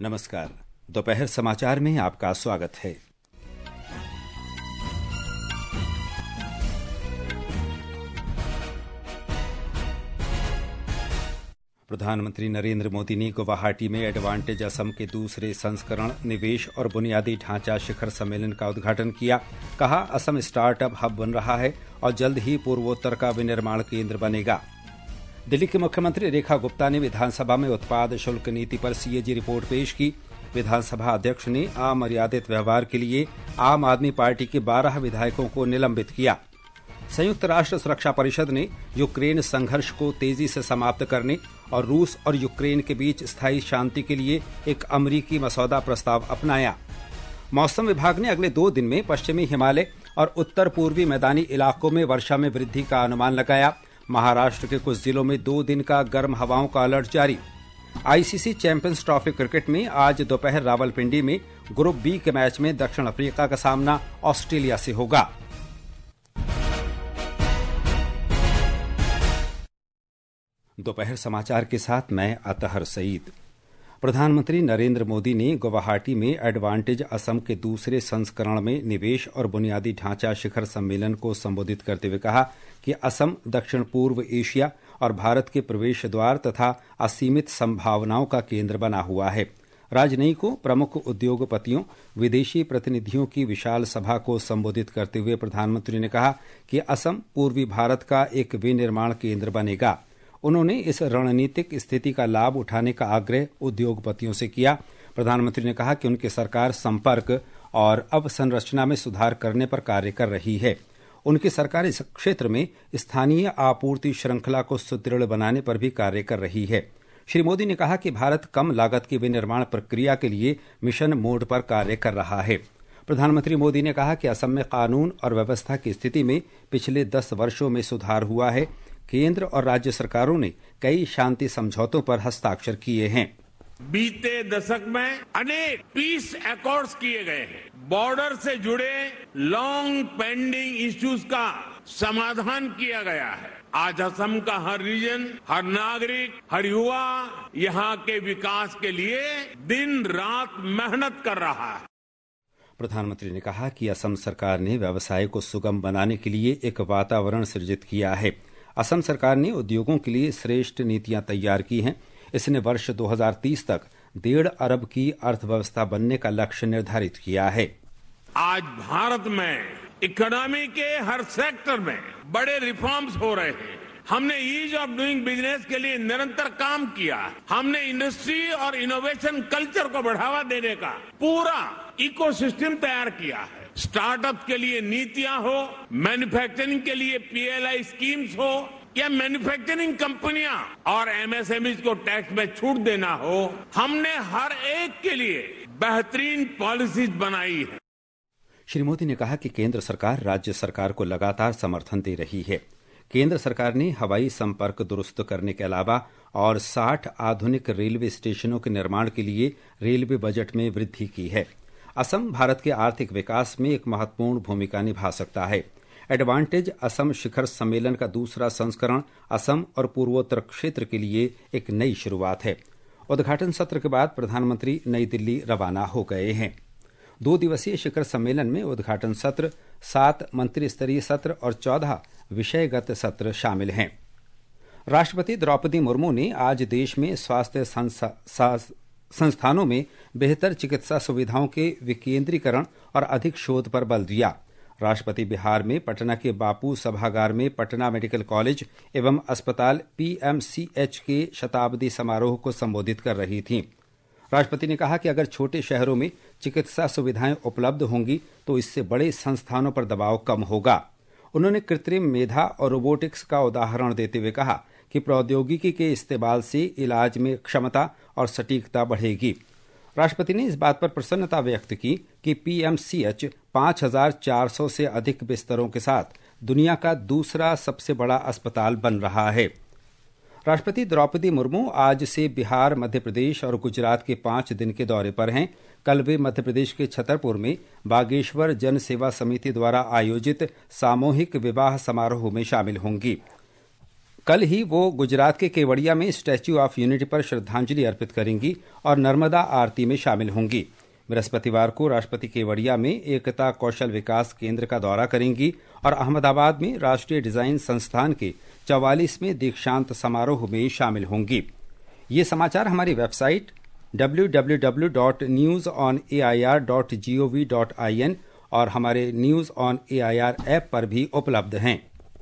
नमस्कार। दोपहर समाचार में आपका स्वागत है। प्रधानमंत्री नरेंद्र मोदी ने गुवाहाटी में एडवांटेज असम के दूसरे संस्करण निवेश और बुनियादी ढांचा शिखर सम्मेलन का उद्घाटन किया। कहा, असम स्टार्टअप हब बन रहा है और जल्द ही पूर्वोत्तर का विनिर्माण केंद्र बनेगा। दिल्ली के मुख्यमंत्री रेखा गुप्ता ने विधानसभा में उत्पाद शुल्क नीति पर सीएजी रिपोर्ट पेश की। विधानसभा अध्यक्ष ने अमर्यादित व्यवहार के लिए आम आदमी पार्टी के 12 विधायकों को निलंबित किया। संयुक्त राष्ट्र सुरक्षा परिषद ने यूक्रेन संघर्ष को तेजी से समाप्त करने और रूस और यूक्रेन के बीच स्थायी शांति के लिए एक अमरीकी मसौदा प्रस्ताव अपनाया। मौसम विभाग ने अगले 2 दिन में पश्चिमी हिमालय और उत्तर पूर्वी मैदानी इलाकों में वर्षा में वृद्धि का अनुमान लगाया। महाराष्ट्र के कुछ जिलों में 2 दिन का गर्म हवाओं का अलर्ट जारी। आईसीसी चैंपियंस ट्रॉफी क्रिकेट में आज दोपहर रावलपिंडी में ग्रुप बी के मैच में दक्षिण अफ्रीका का सामना ऑस्ट्रेलिया से होगा। दोपहर समाचार के साथ मैं अतहर सईद। प्रधानमंत्री नरेंद्र मोदी ने गुवाहाटी में एडवांटेज असम के दूसरे संस्करण में निवेश और बुनियादी ढांचा शिखर सम्मेलन को संबोधित करते हुए कहा कि असम दक्षिण पूर्व एशिया और भारत के प्रवेश द्वार तथा असीमित संभावनाओं का केंद्र बना हुआ है। राजनयिकों, प्रमुख उद्योगपतियों, विदेशी प्रतिनिधियों की विशाल सभा को संबोधित करते हुए प्रधानमंत्री ने कहा कि असम पूर्वी भारत का एक विनिर्माण केंद्र बनेगा। उन्होंने इस रणनीतिक स्थिति का लाभ उठाने का आग्रह उद्योगपतियों से किया। प्रधानमंत्री ने कहा कि उनकी सरकार संपर्क और अवसंरचना में सुधार करने पर कार्य कर रही है। उनकी सरकार इस क्षेत्र में स्थानीय आपूर्ति श्रृंखला को सुदृढ़ बनाने पर भी कार्य कर रही है। श्री मोदी ने कहा कि भारत कम लागत की विनिर्माण प्रक्रिया के लिए मिशन मोड पर कार्य कर रहा है। प्रधानमंत्री मोदी ने कहा कि असम में कानून और व्यवस्था की स्थिति में पिछले 10 वर्षों में सुधार हुआ है। केंद्र और राज्य सरकारों ने कई शांति समझौतों पर हस्ताक्षर किए हैं। बीते दशक में अनेक पीस अकॉर्ड्स किए गए हैं। बॉर्डर से जुड़े लॉन्ग पेंडिंग इश्यूज का समाधान किया गया है। आज असम का हर रीजन, हर नागरिक, हर युवा यहाँ के विकास के लिए दिन रात मेहनत कर रहा है। प्रधानमंत्री ने कहा कि असम सरकार ने व्यवसाय को सुगम बनाने के लिए एक वातावरण सृजित किया है। असम सरकार ने उद्योगों के लिए श्रेष्ठ नीतियां तैयार की हैं। इसने वर्ष 2030 तक 1.5 अरब की अर्थव्यवस्था बनने का लक्ष्य निर्धारित किया है। आज भारत में इकोनॉमी के हर सेक्टर में बड़े रिफॉर्म्स हो रहे हैं। हमने ईज ऑफ डूइंग बिजनेस के लिए निरंतर काम किया। हमने इंडस्ट्री और इनोवेशन कल्चर को बढ़ावा देने का पूरा इकोसिस्टम तैयार किया है। स्टार्टअप के लिए नीतियां हो, मैन्युफैक्चरिंग के लिए पीएलआई स्कीम्स हो या मैन्युफैक्चरिंग कंपनियां और एमएसएमई को टैक्स में छूट देना हो, हमने हर एक के लिए बेहतरीन पॉलिसीज बनाई है। श्री मोदी ने कहा कि केंद्र सरकार राज्य सरकार को लगातार समर्थन दे रही है। केंद्र सरकार ने हवाई संपर्क दुरुस्त करने के अलावा और 60 आधुनिक रेलवे स्टेशनों के निर्माण के लिए रेलवे बजट में वृद्धि की है। असम भारत के आर्थिक विकास में एक महत्वपूर्ण भूमिका निभा सकता है। एडवांटेज असम शिखर सम्मेलन का दूसरा संस्करण असम और पूर्वोत्तर क्षेत्र के लिए एक नई शुरुआत है। उद्घाटन सत्र के बाद प्रधानमंत्री नई दिल्ली रवाना हो गए हैं। 2 दिवसीय शिखर सम्मेलन में उद्घाटन सत्र, 7 मंत्री स्तरीय सत्र और 14 विषयगत सत्र शामिल हैं। राष्ट्रपति द्रौपदी मुर्मू ने आज देश में स्वास्थ्य संस्थानों में बेहतर चिकित्सा सुविधाओं के विकेंद्रीकरण और अधिक शोध पर बल दिया। राष्ट्रपति बिहार में पटना के बापू सभागार में पटना मेडिकल कॉलेज एवं अस्पताल पीएमसीएच के शताब्दी समारोह को संबोधित कर रही थीं। राष्ट्रपति ने कहा कि अगर छोटे शहरों में चिकित्सा सुविधाएं उपलब्ध होंगी तो इससे बड़े संस्थानों पर दबाव कम होगा। उन्होंने कृत्रिम मेधा और रोबोटिक्स का उदाहरण देते हुए कहा कि प्रौद्योगिकी के इस्तेमाल से इलाज में क्षमता और सटीकता बढ़ेगी। राष्ट्रपति ने इस बात पर प्रसन्नता व्यक्त की कि पीएमसीएच 5400 से अधिक बिस्तरों के साथ दुनिया का दूसरा सबसे बड़ा अस्पताल बन रहा है। राष्ट्रपति द्रौपदी मुर्मू आज से बिहार, मध्य प्रदेश और गुजरात के 5 दिन के दौरे पर हैं। कल वे मध्य प्रदेश के छतरपुर में बागेश्वर जन सेवा समिति द्वारा आयोजित सामूहिक विवाह समारोह में शामिल होंगी। कल ही वो गुजरात के केवड़िया में स्टैच्यू ऑफ यूनिटी पर श्रद्धांजलि अर्पित करेंगी और नर्मदा आरती में शामिल होंगी। बृहस्पतिवार को राष्ट्रपति केवड़िया में एकता कौशल विकास केंद्र का दौरा करेंगी और अहमदाबाद में राष्ट्रीय डिजाइन संस्थान के 44वें दीक्षांत समारोह में शामिल होंगी। ये समाचार हमारी वेबसाइट www.newsonair.gov.in और हमारे न्यूज ऑन एआईआर ऐप पर भी उपलब्ध हैं।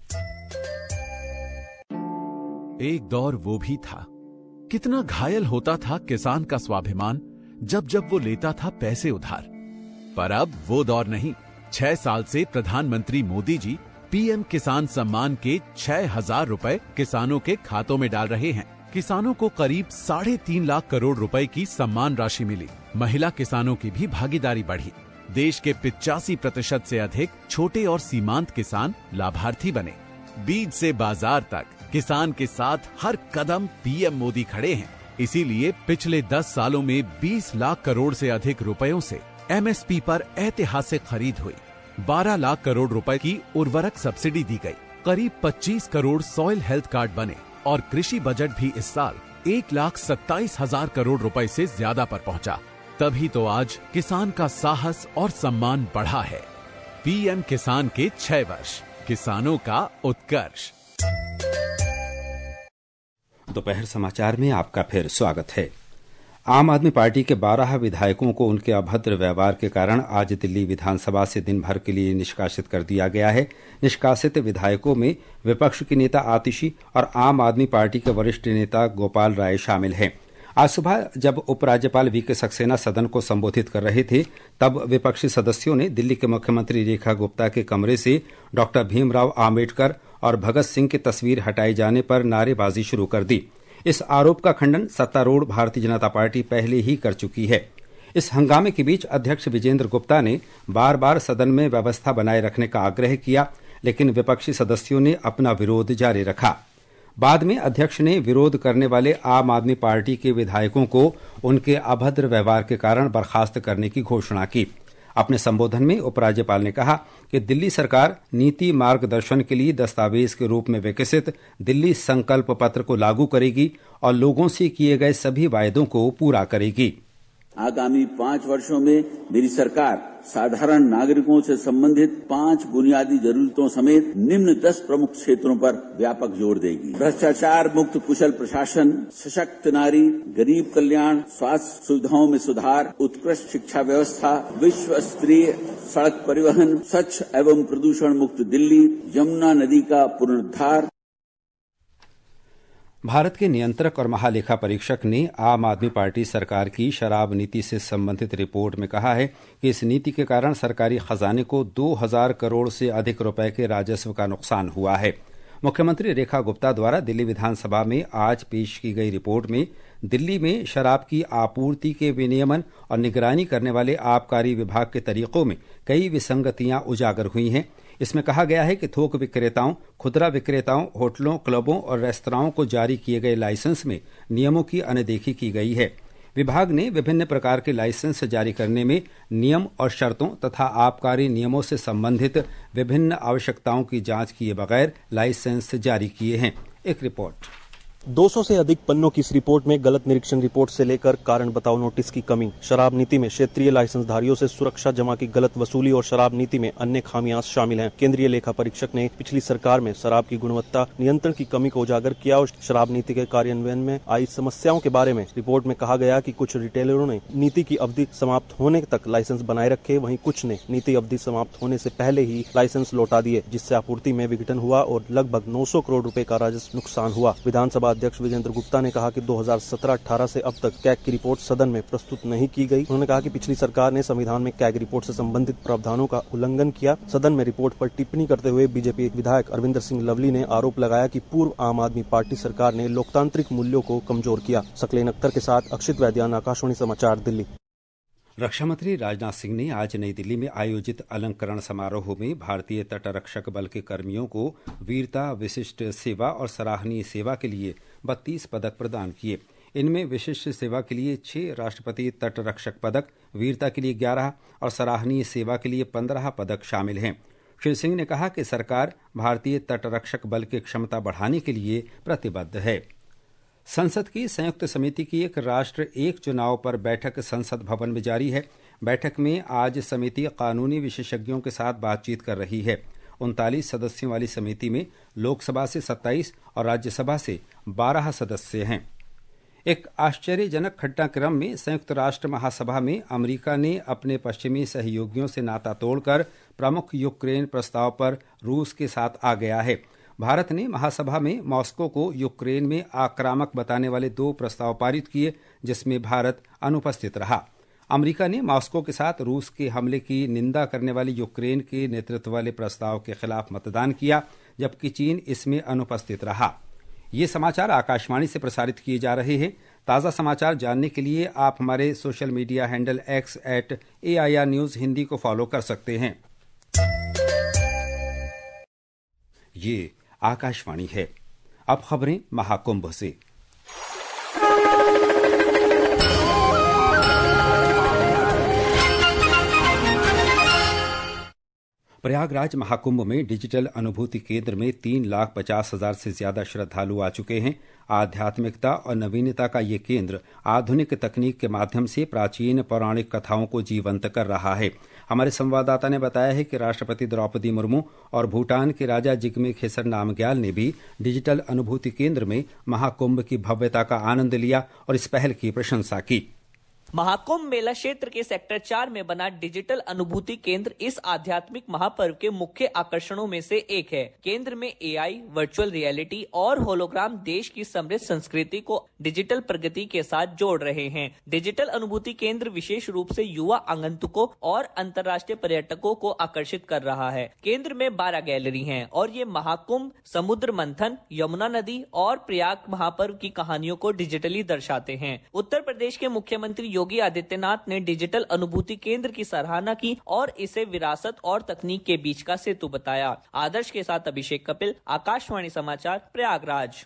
एक दौर वो भी था, कितना घायल होता था किसान का स्वाभिमान जब जब वो लेता था पैसे उधार। पर अब वो दौर नहीं। 6 साल से प्रधानमंत्री मोदी जी पीएम किसान सम्मान के 6,000 रुपए किसानों के खातों में डाल रहे हैं। किसानों को करीब 3.5 लाख करोड़ रुपए की सम्मान राशि मिली। महिला किसानों की भी भागीदारी बढ़ी। देश के 85% से अधिक छोटे और सीमांत किसान लाभार्थी बने। बीज से बाजार तक किसान के साथ हर कदम पीएम मोदी खड़े हैं। इसीलिए पिछले 10 सालों में 20 लाख करोड़ से अधिक रुपयों से एमएसपी पर ऐतिहासिक खरीद हुई। 12 लाख करोड़ रुपए की उर्वरक सब्सिडी दी गई। करीब 25 करोड़ सॉइल हेल्थ कार्ड बने और कृषि बजट भी इस साल 1,27,000 करोड़ रुपए से ज्यादा पर पहुंचा। तभी तो आज किसान का साहस और सम्मान बढ़ा है। पीएम किसान के 6 वर्ष, किसानों का उत्कर्ष। दोपहर समाचार में आपका फिर स्वागत है। आम आदमी पार्टी के 12 विधायकों को उनके अभद्र व्यवहार के कारण आज दिल्ली विधानसभा से दिन भर के लिए निष्कासित कर दिया गया है। निष्कासित विधायकों में विपक्ष के नेता आतिशी और आम आदमी पार्टी के वरिष्ठ नेता गोपाल राय शामिल हैं। आज सुबह जब उपराज्यपाल वीके सक्सेना सदन को संबोधित कर रहे थे, तब विपक्षी सदस्यों ने दिल्ली के मुख्यमंत्री रेखा गुप्ता के कमरे से डॉक्टर भीमराव आम्बेडकर और भगत सिंह की तस्वीर हटाए जाने पर नारेबाजी शुरू कर दी। इस आरोप का खंडन सत्तारूढ़ भारतीय जनता पार्टी पहले ही कर चुकी है। इस हंगामे के बीच अध्यक्ष विजेंद्र गुप्ता ने बार बार सदन में व्यवस्था बनाए रखने का आग्रह किया, लेकिन विपक्षी सदस्यों ने अपना विरोध जारी रखा। बाद में अध्यक्ष ने विरोध करने वाले आम आदमी पार्टी के विधायकों को उनके अभद्र व्यवहार के कारण बर्खास्त करने की घोषणा की। अपने संबोधन में उपराज्यपाल ने कहा कि दिल्ली सरकार नीति मार्गदर्शन के लिए दस्तावेज के रूप में विकसित दिल्ली संकल्प पत्र को लागू करेगी और लोगों से किए गए सभी वायदों को पूरा करेगी। आगामी 5 वर्षों में मेरी सरकार साधारण नागरिकों से संबंधित 5 बुनियादी जरूरतों समेत निम्न 10 प्रमुख क्षेत्रों पर व्यापक जोर देगी। भ्रष्टाचार मुक्त कुशल प्रशासन, सशक्त नारी, गरीब कल्याण, स्वास्थ्य सुविधाओं में सुधार, उत्कृष्ट शिक्षा व्यवस्था, विश्व स्तरीय सड़क परिवहन, स्वच्छ एवं प्रदूषण मुक्त दिल्ली, यमुना नदी का पुनरुद्धार। भारत के नियंत्रक और महालेखा परीक्षक ने आम आदमी पार्टी सरकार की शराब नीति से संबंधित रिपोर्ट में कहा है कि इस नीति के कारण सरकारी खजाने को 2,000 करोड़ से अधिक रुपए के राजस्व का नुकसान हुआ है। मुख्यमंत्री रेखा गुप्ता द्वारा दिल्ली विधानसभा में आज पेश की गई रिपोर्ट में दिल्ली में शराब की आपूर्ति के विनियमन और निगरानी करने वाले आबकारी विभाग के तरीकों में कई विसंगतियां उजागर हुई हैं। इसमें कहा गया है कि थोक विक्रेताओं, खुदरा विक्रेताओं, होटलों, क्लबों और रेस्तराओं को जारी किए गए लाइसेंस में नियमों की अनदेखी की गई है। विभाग ने विभिन्न प्रकार के लाइसेंस जारी करने में नियम और शर्तों तथा आबकारी नियमों से संबंधित विभिन्न आवश्यकताओं की जांच किए बगैर लाइसेंस जारी किए हैं। एक रिपोर्ट। 200 से अधिक पन्नों की इस रिपोर्ट में गलत निरीक्षण रिपोर्ट से लेकर कारण बताओ नोटिस की कमी, शराब नीति में क्षेत्रीय लाइसेंसधारियों से सुरक्षा जमा की गलत वसूली और शराब नीति में अन्य खामियां शामिल हैं। केंद्रीय लेखा परीक्षक ने पिछली सरकार में शराब की गुणवत्ता नियंत्रण की कमी को उजागर किया और शराब नीति के कार्यान्वयन में आई समस्याओं के बारे में रिपोर्ट में कहा गया कि कुछ रिटेलरों ने नीति की अवधि समाप्त होने तक लाइसेंस बनाए रखे, वहीं कुछ ने नीति अवधि समाप्त होने से पहले ही लाइसेंस लौटा दिए, जिससे आपूर्ति में विघटन हुआ और लगभग 900 करोड़ रुपए का राजस्व नुकसान हुआ। विधानसभा अध्यक्ष विजेंद्र गुप्ता ने कहा कि 2017-18 से अब तक कैग की रिपोर्ट सदन में प्रस्तुत नहीं की गई। उन्होंने कहा कि पिछली सरकार ने संविधान में कैग रिपोर्ट से संबंधित प्रावधानों का उल्लंघन किया। सदन में रिपोर्ट पर टिप्पणी करते हुए बीजेपी विधायक अरविंदर सिंह लवली ने आरोप लगाया कि पूर्व आम आदमी पार्टी सरकार ने लोकतांत्रिक मूल्यों को कमजोर किया। सकलेन अख्तर के साथ अक्षित वैद्यान, आकाशवाणी समाचार, दिल्ली। रक्षा मंत्री राजनाथ सिंह ने आज नई दिल्ली में आयोजित अलंकरण समारोह में भारतीय तटरक्षक बल के कर्मियों को वीरता, विशिष्ट सेवा और सराहनीय सेवा के लिए 32 पदक प्रदान किए। इनमें विशिष्ट सेवा के लिए 6 राष्ट्रपति तटरक्षक पदक, वीरता के लिए 11 और सराहनीय सेवा के लिए 15 पदक शामिल हैं। श्री सिंह ने कहा कि सरकार भारतीय तटरक्षक बल की क्षमता बढ़ाने के लिए प्रतिबद्ध है। संसद की संयुक्त समिति की एक राष्ट्र एक चुनाव पर बैठक संसद भवन में जारी है। बैठक में आज समिति कानूनी विशेषज्ञों के साथ बातचीत कर रही है। 39 सदस्यों वाली समिति में लोकसभा से 27 और राज्यसभा से 12 सदस्य हैं। एक आश्चर्यजनक घटनाक्रम में संयुक्त राष्ट्र महासभा में अमेरिका ने अपने पश्चिमी सहयोगियों से नाता तोड़कर प्रमुख यूक्रेन प्रस्ताव पर रूस के साथ आ गया है। भारत ने महासभा में मॉस्को को यूक्रेन में आक्रामक बताने वाले 2 प्रस्ताव पारित किए, जिसमें भारत अनुपस्थित रहा। अमेरिका ने मॉस्को के साथ रूस के हमले की निंदा करने वाले यूक्रेन के नेतृत्व वाले प्रस्ताव के खिलाफ मतदान किया, जबकि चीन इसमें अनुपस्थित रहा। ये समाचार आकाशवाणी से प्रसारित किए जा रहे हैं। ताज़ा समाचार जानने के लिए आप हमारे social media handle @AIR news Hindi को फॉलो कर सकते हैं। ये आकाशवाणी है। अब खबरें महाकुंभ से। प्रयागराज महाकुंभ में डिजिटल अनुभूति केंद्र में 3,50,000 से ज्यादा श्रद्धालु आ चुके हैं। आध्यात्मिकता और नवीनता का ये केंद्र आधुनिक तकनीक के माध्यम से प्राचीन पौराणिक कथाओं को जीवंत कर रहा है। हमारे संवाददाता ने बताया है कि राष्ट्रपति द्रौपदी मुर्मू और भूटान के राजा जिग्मे खेसर नामग्याल ने भी डिजिटल अनुभूति केंद्र में महाकुंभ की भव्यता का आनंद लिया और इस पहल की प्रशंसा की। महाकुंभ मेला क्षेत्र के सेक्टर 4 में बना डिजिटल अनुभूति केंद्र इस आध्यात्मिक महापर्व के मुख्य आकर्षणों में से एक है। केंद्र में AI, वर्चुअल रियलिटी और होलोग्राम देश की समृद्ध संस्कृति को डिजिटल प्रगति के साथ जोड़ रहे हैं। डिजिटल अनुभूति केंद्र विशेष रूप से युवा आगंतुकों और अंतर्राष्ट्रीय पर्यटकों को आकर्षित कर रहा है। केंद्र में 12 गैलरी हैं और ये महाकुंभ, समुद्र मंथन, यमुना नदी और प्रयाग महापर्व की कहानियों को डिजिटली दर्शाते हैं। उत्तर प्रदेश के मुख्यमंत्री योगी आदित्यनाथ ने डिजिटल अनुभूति केंद्र की सराहना की और इसे विरासत और तकनीक के बीच का सेतु बताया। आदर्श के साथ अभिषेक कपिल, आकाशवाणी समाचार, प्रयागराज।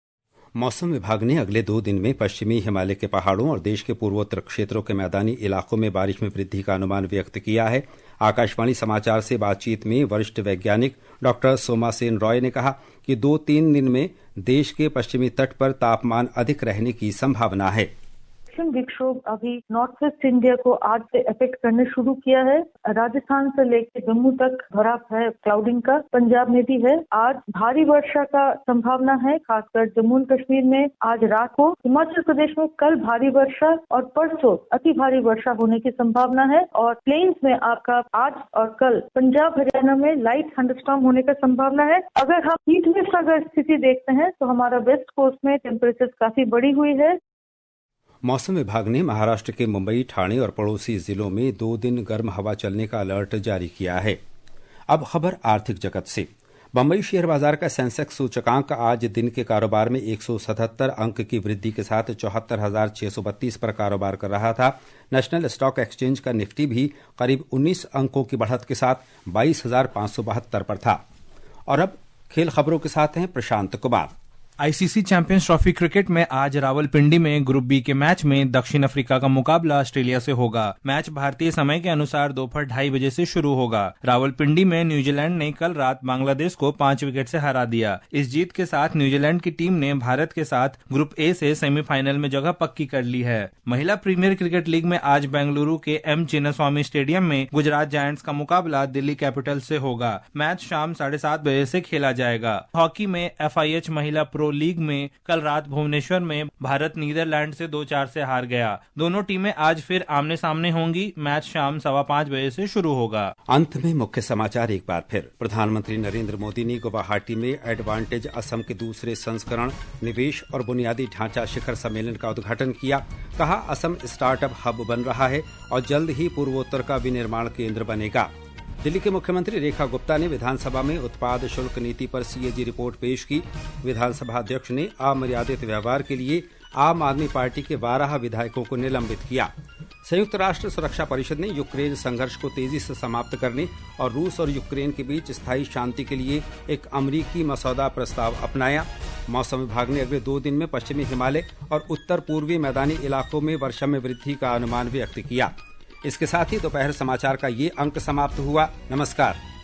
मौसम विभाग ने अगले 2 दिन में पश्चिमी हिमालय के पहाड़ों और देश के पूर्वोत्तर क्षेत्रों के मैदानी इलाकों में बारिश में वृद्धि का अनुमान व्यक्त किया है। आकाशवाणी समाचार से बातचीत में वरिष्ठ वैज्ञानिक डॉक्टर सोमासेन रॉय ने कहा कि 2-3 दिन में देश के पश्चिमी तट पर तापमान अधिक रहने की संभावना है। विक्षोभ अभी नॉर्थ वेस्ट इंडिया को आज से अफेक्ट करने शुरू किया है। राजस्थान से लेकर जम्मू तक भरा है क्लाउडिंग का। पंजाब में भी है। आज भारी वर्षा का संभावना है, खासकर जम्मू कश्मीर में आज रात को। हिमाचल प्रदेश में कल भारी वर्षा और परसों अति भारी वर्षा होने की संभावना है। और प्लेन्स में आपका आज और कल पंजाब हरियाणा में लाइट थंडरस्टॉर्म होने का संभावना है। अगर हम हीट वेव का अगर स्थिति देखते हैं तो हमारा वेस्ट कोस्ट में टेम्परेचर काफी बढ़ी हुई है। मौसम विभाग ने महाराष्ट्र के मुंबई, ठाणे और पड़ोसी जिलों में 2 दिन गर्म हवा चलने का अलर्ट जारी किया है। अब खबर आर्थिक जगत से। बंबई शेयर बाजार का सेंसेक्स सूचकांक आज दिन के कारोबार में 177 अंक की वृद्धि के साथ 74,632 पर कारोबार कर रहा था। नेशनल स्टॉक एक्सचेंज का निफ्टी भी करीब 19 अंकों की बढ़त के साथ 22,572 पर था। और अब खेल खबरों के साथ हैं Prashant Kumar. ICC Champions Trophy cricket में आज रावलपिंडी में ग्रुप बी के मैच में दक्षिण अफ्रीका का मुकाबला ऑस्ट्रेलिया से होगा। मैच भारतीय समय के अनुसार दोपहर 2:30 बजे से शुरू होगा। रावलपिंडी में न्यूजीलैंड ने कल रात बांग्लादेश को 5 विकेट से हरा दिया। इस जीत के साथ न्यूजीलैंड की टीम ने भारत के साथ ग्रुप ए से सेमीफाइनल में जगह पक्की कर ली है। महिला प्रीमियर क्रिकेट लीग में आज बेंगलुरु के M चिन्नास्वामी स्टेडियम में गुजरात जायंट्स का मुकाबला दिल्ली कैपिटल्स से होगा। मैच शाम 7:30 बजे से खेला जाएगा। हॉकी में FIH महिला प्रो लीग में कल रात भुवनेश्वर में भारत नीदरलैंड से 2-4 से हार गया। दोनों टीमें आज फिर आमने सामने होंगी। मैच शाम 5:15 बजे से शुरू होगा। अंत में मुख्य समाचार एक बार फिर। प्रधानमंत्री नरेंद्र मोदी ने गुवाहाटी में एडवांटेज असम के दूसरे संस्करण निवेश और बुनियादी ढांचा शिखर सम्मेलन का उद्घाटन किया। कहा, असम स्टार्टअप हब बन रहा है और जल्द ही पूर्वोत्तर का विनिर्माण केंद्र बनेगा। दिल्ली के मुख्यमंत्री रेखा गुप्ता ने विधानसभा में उत्पाद शुल्क नीति पर CAG रिपोर्ट पेश की। विधानसभा अध्यक्ष ने अमर्यादित व्यवहार के लिए आम आदमी पार्टी के 12 विधायकों को निलंबित किया। संयुक्त राष्ट्र सुरक्षा परिषद ने यूक्रेन संघर्ष को तेजी से समाप्त करने और रूस और यूक्रेन के बीच स्थायी शांति के लिए एक अमरीकी मसौदा प्रस्ताव अपनाया। मौसम विभाग ने अगले 2 दिन में पश्चिमी हिमालय और उत्तर पूर्वी मैदानी इलाकों में वर्षा में वृद्धि का अनुमान व्यक्त किया। इसके साथ ही दोपहर समाचार का ये अंक समाप्त हुआ। नमस्कार।